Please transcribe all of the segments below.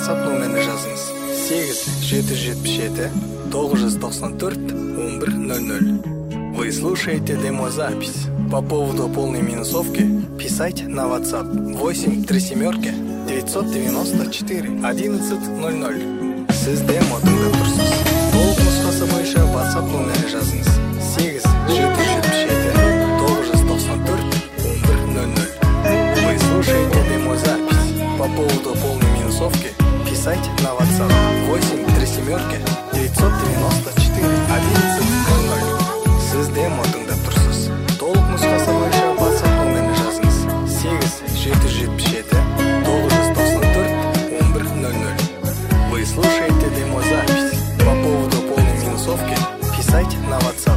WhatsApp номеріне жазыңыз. 8-777-994-1100. Вы слушаете демозапись. По поводу полной минусовки писайте на WhatsApp 8-3-994-1100. Сіз демо тыңдап тұрсыз. Толық нұсқасы бойынша WhatsApp номеріне жазыңыз. 8-777-994-1100. Вы слушаете демозапись. По поводу полной минусовки писайте на WhatsApp 8-3-994-1100. Сіз демо тыңдап тұрсыз. Толық нұсқасы бойынша WhatsApp номеріне жазыңыз. 8-777-994-1100. Вы слушаете демозапись. По поводу полной минусовки писайте на WhatsApp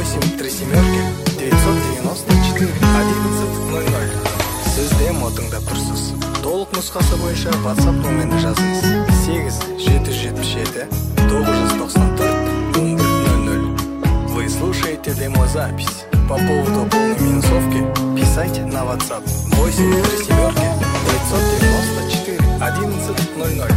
8-3-994-1100. Сіз демо тыңдап тұрсыз. Толық нұсқасы бойынша WhatsApp номеріне жазыңыз. 8-777-994-1100. Вы слушаете демозапись. По поводу полной минусовки писайте на WhatsApp 8-3-994-1100.